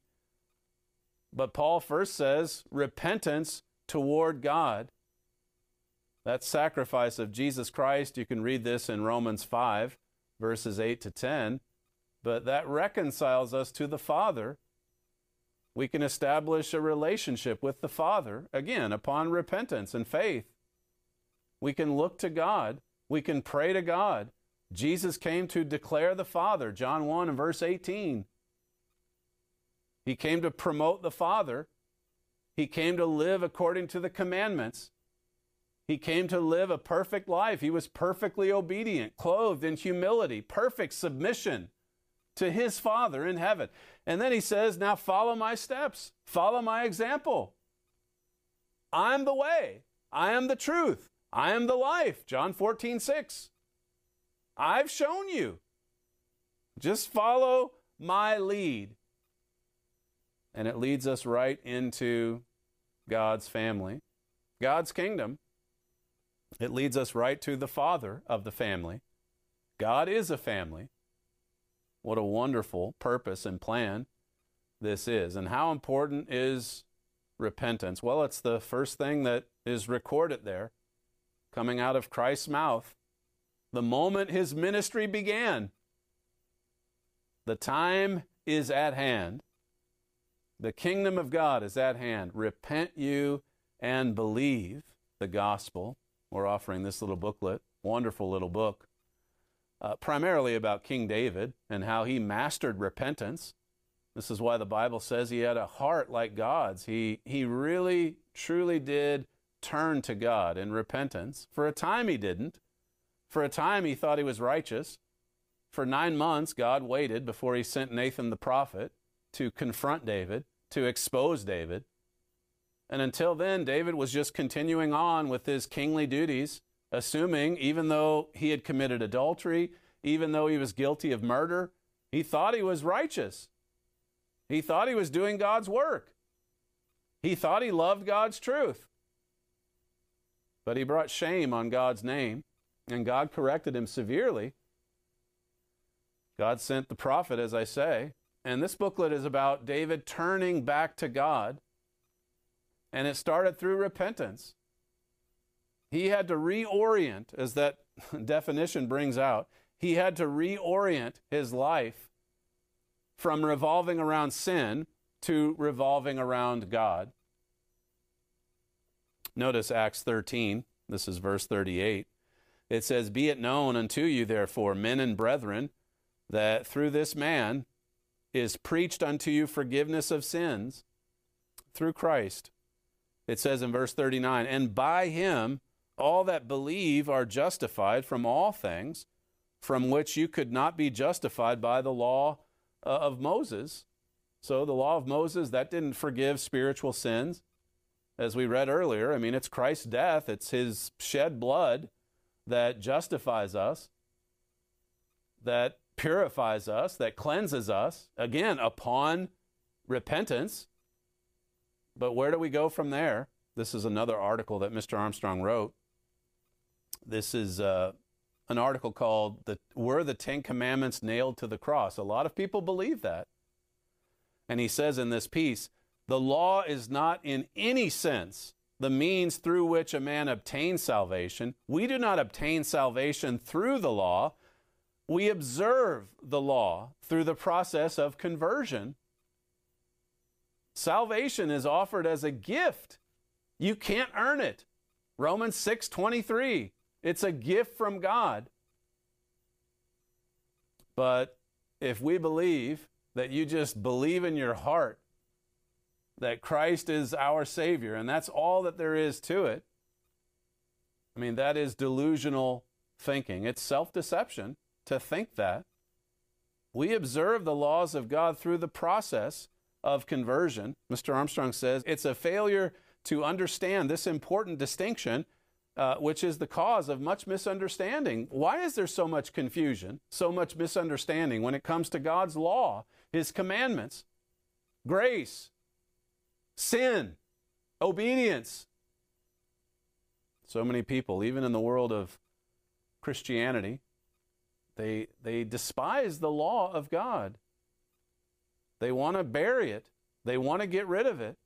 But Paul first says repentance toward God. That sacrifice of Jesus Christ, you can read this in Romans 5, verses 8 to 10. But that reconciles us to the Father. We can establish a relationship with the Father, again, upon repentance and faith. We can look to God. We can pray to God. Jesus came to declare the Father, John 1 and verse 18. He came to promote the Father. He came to live according to the commandments. He came to live a perfect life. He was perfectly obedient, clothed in humility, perfect submission to his Father in heaven. And then he says, now follow my steps, follow my example. I'm the way, I am the truth, I am the life, John 14:6. I've shown you. Just follow my lead. And it leads us right into God's family, God's kingdom. It leads us right to the father of the family. God is a family. What a wonderful purpose and plan this is. And how important is repentance? Well, it's the first thing that is recorded there, coming out of Christ's mouth. The moment his ministry began, the time is at hand. The kingdom of God is at hand. Repent you and believe the gospel. We're offering this little booklet, wonderful little book, primarily about King David and how he mastered repentance. This is why the Bible says he had a heart like God's. He really, truly did turn to God in repentance. For a time he didn't. For a time he thought he was righteous. For 9 months, God waited before he sent Nathan the prophet to confront David, to expose David. And until then, David was just continuing on with his kingly duties, assuming even though he had committed adultery, even though he was guilty of murder, he thought he was righteous. He thought he was doing God's work. He thought he loved God's truth. But he brought shame on God's name, and God corrected him severely. God sent the prophet, as I say, and this booklet is about David turning back to God. And it started through repentance. He had to reorient, as that definition brings out, he had to reorient his life from revolving around sin to revolving around God. Notice Acts 13, this is verse 38. It says, "Be it known unto you, therefore, men and brethren, that through this man is preached unto you forgiveness of sins through Christ." It says in verse 39, "And by him all that believe are justified from all things from which you could not be justified by the law of Moses. So the law of Moses, that didn't forgive spiritual sins. As we read earlier, I mean, it's Christ's death, it's his shed blood that justifies us, that purifies us, that cleanses us, again, upon repentance. But where do we go from there? This is another article that Mr. Armstrong wrote. This is an article called Were the Ten Commandments Nailed to the Cross? A lot of people believe that. And he says in this piece, the law is not in any sense the means through which a man obtains salvation. We do not obtain salvation through the law. We observe the law through the process of conversion. Salvation is offered as a gift. You can't earn it. Romans 6:23. It's a gift from God. But if we believe that you just believe in your heart that Christ is our Savior, and that's all that there is to it, I mean, that is delusional thinking. It's self-deception to think that. We observe the laws of God through the process of conversion. Mr. Armstrong says it's a failure to understand this important distinction, which is the cause of much misunderstanding. Why is there so much confusion, so much misunderstanding when it comes to God's law, his commandments, grace, sin, obedience? So many people, even in the world of Christianity, they despise the law of God. They want to bury it. They want to get rid of it.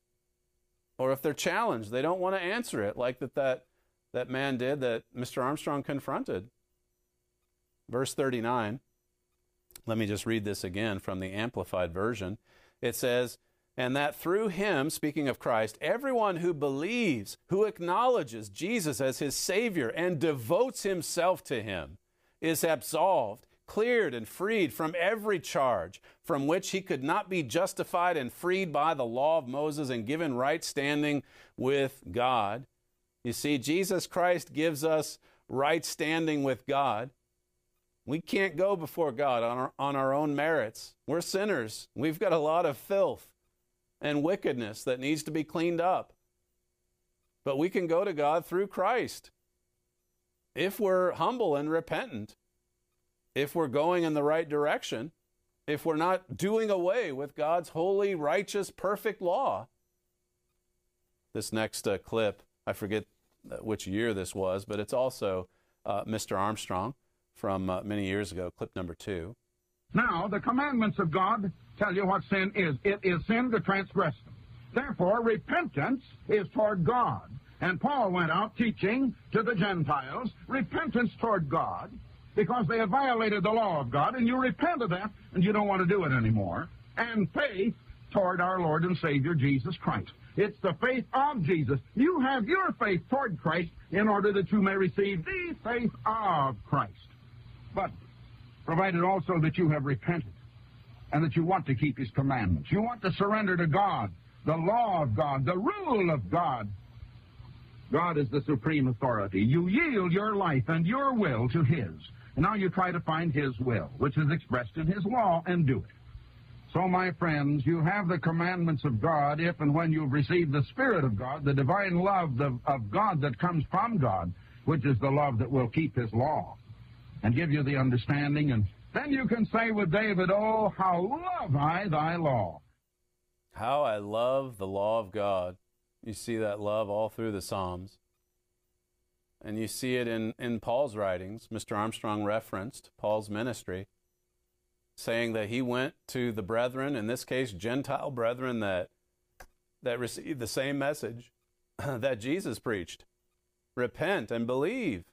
Or if they're challenged, they don't want to answer it like that man did that Mr. Armstrong confronted. Verse 39, let me just read this again from the Amplified Version. It says, and that through him, speaking of Christ, everyone who believes, who acknowledges Jesus as his Savior and devotes himself to him, is absolved, cleared and freed from every charge from which he could not be justified and freed by the law of Moses and given right standing with God. You see, Jesus Christ gives us right standing with God. We can't go before God on our own merits. We're sinners. We've got a lot of filth and wickedness that needs to be cleaned up. But we can go to God through Christ if we're humble and repentant, if we're going in the right direction, if we're not doing away with God's holy, righteous, perfect law. This next clip, I forget which year this was, but it's also Mr. Armstrong from many years ago, clip number 2. Now, the commandments of God tell you what sin is. It is sin to transgress them. Therefore, repentance is toward God. And Paul went out teaching to the Gentiles repentance toward God because they have violated the law of God, and you repent of that, and you don't want to do it anymore. And faith toward our Lord and Savior, Jesus Christ. It's the faith of Jesus. You have your faith toward Christ in order that you may receive the faith of Christ. But provided also that you have repented and that you want to keep his commandments. You want to surrender to God, the law of God, the rule of God. God is the supreme authority. You yield your life and your will to his. And now you try to find his will, which is expressed in his law, and do it. So, my friends, you have the commandments of God if and when you've received the Spirit of God, the divine love of God that comes from God, which is the love that will keep his law and give you the understanding. And then you can say with David, oh, how love I thy law. How I love the law of God. You see that love all through the Psalms. And you see it in Paul's writings. Mr. Armstrong referenced Paul's ministry, saying that he went to the brethren, in this case Gentile brethren, that received the same message that Jesus preached. Repent and believe.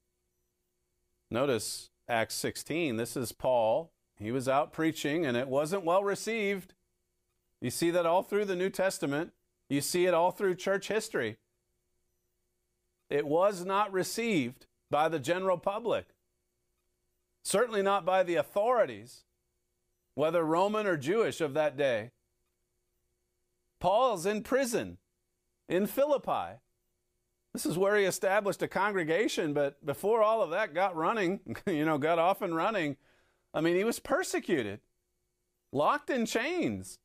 Notice Acts 16. This is Paul. He was out preaching, and it wasn't well received. You see that all through the New Testament. You see it all through church history. It was not received by the general public. Certainly not by the authorities, whether Roman or Jewish of that day. Paul's in prison in Philippi. This is where he established a congregation, but before all of that got running, got off and running, I mean, he was persecuted, locked in chains.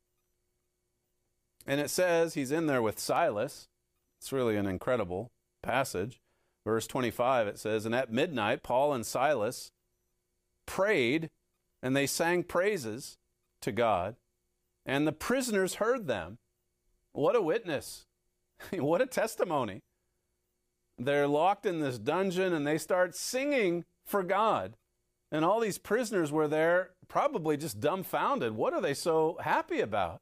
And it says he's in there with Silas. It's really an incredible passage. Verse 25, it says, and at midnight, Paul and Silas prayed, and they sang praises to God, and the prisoners heard them. What a witness. What a testimony. They're locked in this dungeon, and they start singing for God. And all these prisoners were there, probably just dumbfounded. What are they so happy about?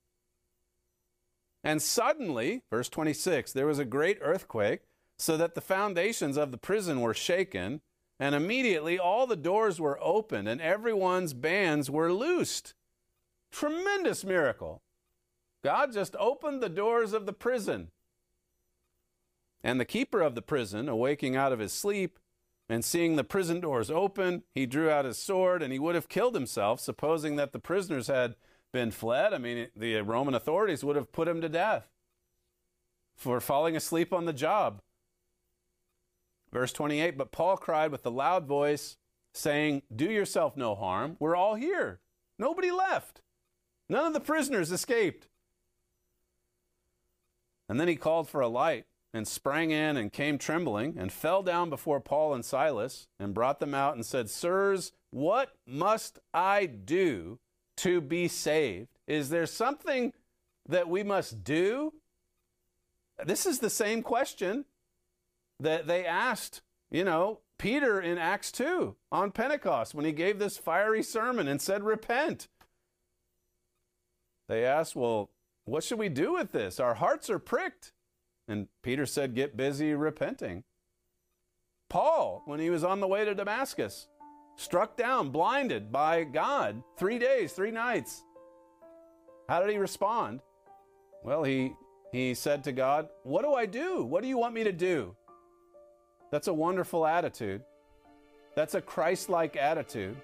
And suddenly, verse 26, there was a great earthquake, so that the foundations of the prison were shaken, and immediately all the doors were opened, and everyone's bands were loosed. Tremendous miracle. God just opened the doors of the prison. And the keeper of the prison, awaking out of his sleep, and seeing the prison doors open, he drew out his sword, and he would have killed himself, supposing that the prisoners had been fled. I mean, the Roman authorities would have put him to death for falling asleep on the job. Verse 28, but Paul cried with a loud voice, saying, do yourself no harm. We're all here. Nobody left. None of the prisoners escaped. And then he called for a light and sprang in and came trembling and fell down before Paul and Silas and brought them out and said, sirs, what must I do to be saved? Is there something that we must do? This is the same question that they asked, Peter in Acts 2 on Pentecost when he gave this fiery sermon and said, repent. They asked, well, what should we do with this? Our hearts are pricked. And Peter said, get busy repenting. Paul, when he was on the way to Damascus, struck down, blinded by God, 3 days, 3 nights. How did he respond? Well, he said to God, what do I do? What do you want me to do? That's a wonderful attitude. That's a Christ-like attitude.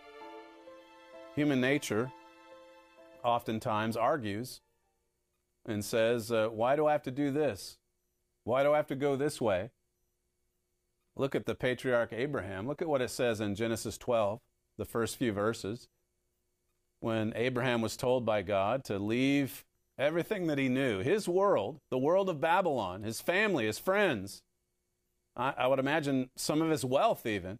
Human nature oftentimes argues and says, why do I have to do this? Why do I have to go this way? Look at the patriarch Abraham. Look at what it says in Genesis 12, the first few verses. When Abraham was told by God to leave everything that he knew, his world, the world of Babylon, his family, his friends, I would imagine some of his wealth even,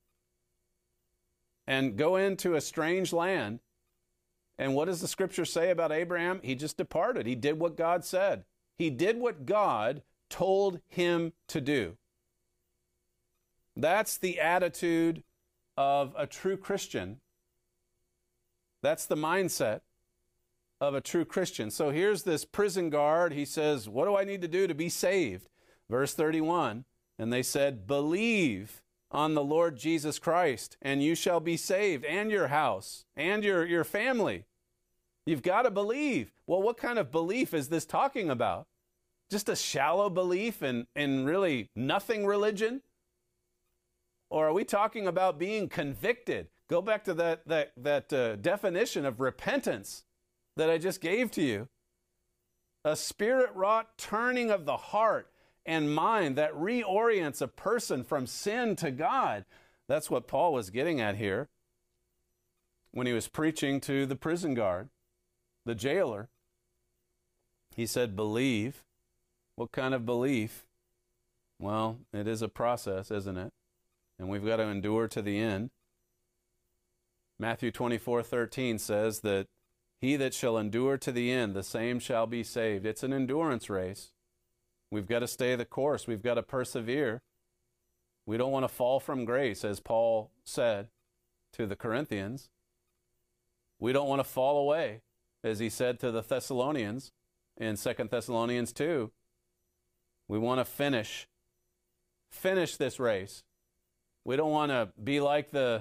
and go into a strange land. And what does the scripture say about Abraham? He just departed. He did what God said. He did what God told him to do. That's the attitude of a true Christian. That's the mindset of a true Christian. So here's this prison guard. He says, what do I need to do to be saved? Verse 31, and they said, believe on the Lord Jesus Christ, and you shall be saved, and your house, and your family. You've got to believe. Well, what kind of belief is this talking about? Just a shallow belief in really nothing religion? Or are we talking about being convicted? Go back to that definition of repentance that I just gave to you. A spirit-wrought turning of the heart and mind that reorients a person from sin to God. That's what Paul was getting at here when he was preaching to the prison guard, the jailer. He said, believe. What kind of belief? Well, it is a process, isn't it? And we've got to endure to the end. Matthew 24:13 says that he that shall endure to the end, the same shall be saved. It's an endurance race. We've got to stay the course. We've got to persevere. We don't want to fall from grace, as Paul said to the Corinthians. We don't want to fall away, as he said to the Thessalonians in 2 Thessalonians 2. We want to finish this race. We don't want to be like the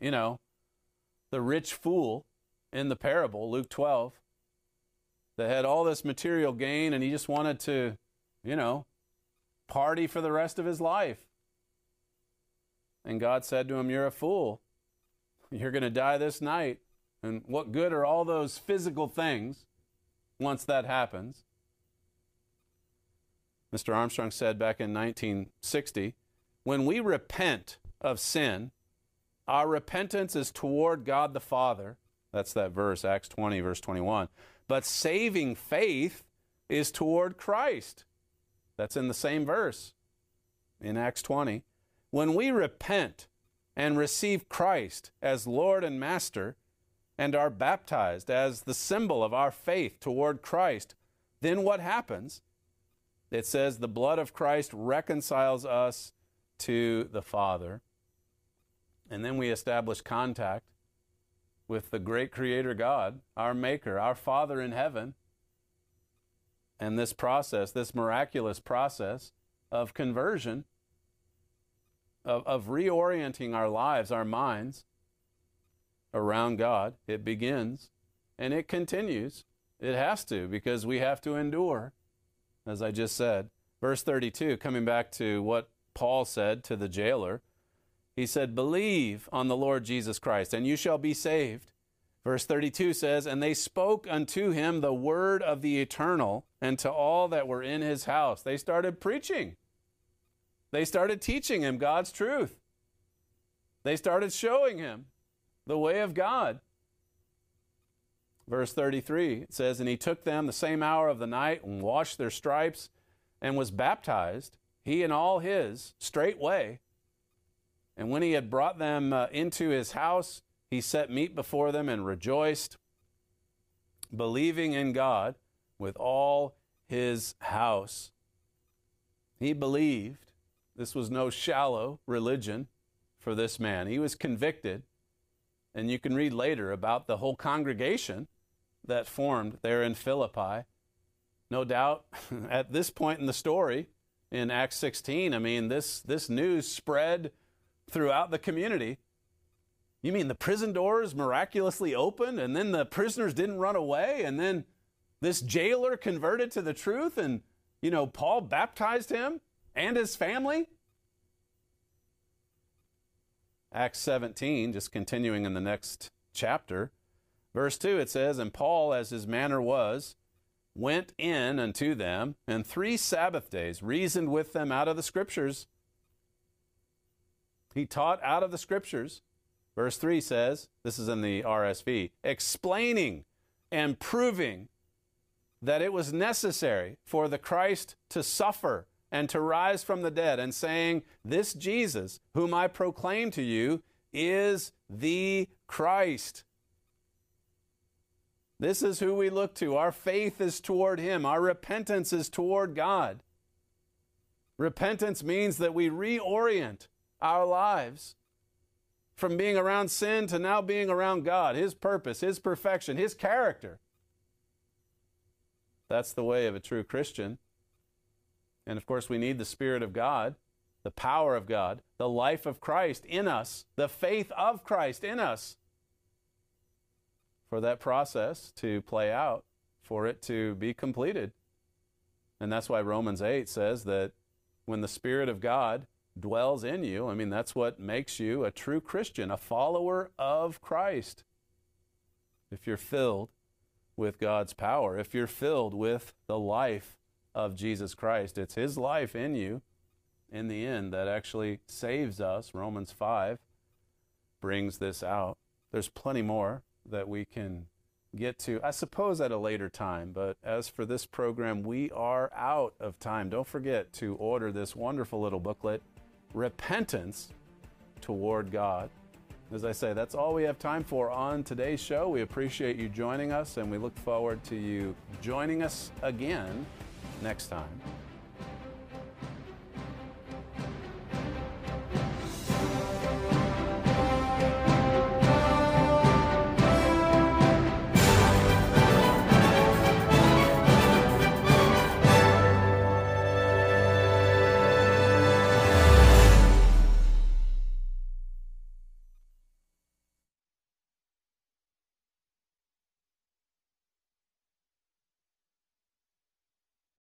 rich fool in the parable, Luke 12, that had all this material gain and he just wanted to, party for the rest of his life. And God said to him, you're a fool. You're going to die this night. And what good are all those physical things once that happens? Mr. Armstrong said back in 1960, when we repent of sin, our repentance is toward God the Father. That's that verse, Acts 20, verse 21. But saving faith is toward Christ. That's in the same verse in Acts 20. When we repent and receive Christ as Lord and Master and are baptized as the symbol of our faith toward Christ, then what happens? It says the blood of Christ reconciles us to the Father. And then we establish contact with the great Creator God, our Maker, our Father in heaven. And this process, this miraculous process of conversion, of reorienting our lives, our minds around God, it begins and it continues. It has to, because we have to endure, as I just said. Verse 32, coming back to what Paul said to the jailer, he said, believe on the Lord Jesus Christ, and you shall be saved. Verse 32 says, and they spoke unto him the word of the eternal, and to all that were in his house. They started preaching. They started teaching him God's truth. They started showing him the way of God. Verse 33, it says, and he took them the same hour of the night and washed their stripes and was baptized, he and all his, straightway. And when he had brought them into his house, he set meat before them and rejoiced, believing in God with all his house. He believed. This was no shallow religion for this man. He was convicted. And you can read later about the whole congregation that formed there in Philippi. No doubt, at this point in the story, in Acts 16, I mean, this news spread throughout the community. You mean the prison doors miraculously opened, and then the prisoners didn't run away, and then this jailer converted to the truth, and, Paul baptized him and his family? Acts 17, just continuing in the next chapter, verse 2, it says, and Paul, as his manner was, went in unto them, and 3 Sabbath days reasoned with them out of the Scriptures. He taught out of the Scriptures. Verse 3 says, this is in the RSV, explaining and proving that it was necessary for the Christ to suffer and to rise from the dead, and saying, this Jesus, whom I proclaim to you, is the Christ. This is who we look to. Our faith is toward him. Our repentance is toward God. Repentance means that we reorient our lives from being around sin to now being around God, his purpose, his perfection, his character. That's the way of a true Christian. And of course, we need the Spirit of God, the power of God, the life of Christ in us, the faith of Christ in us, for that process to play out, for it to be completed. And that's why Romans 8 says that when the Spirit of God dwells in you, I mean, that's what makes you a true Christian, a follower of Christ. If you're filled with God's power, if you're filled with the life of Jesus Christ, it's his life in you, in the end, that actually saves us. Romans 5 brings this out. There's plenty more that we can get to, I suppose, at a later time. But as for this program, we are out of time. Don't forget to order this wonderful little booklet, Repentance Toward God. As I say, that's all we have time for on today's show. We appreciate you joining us, and we look forward to you joining us again next time.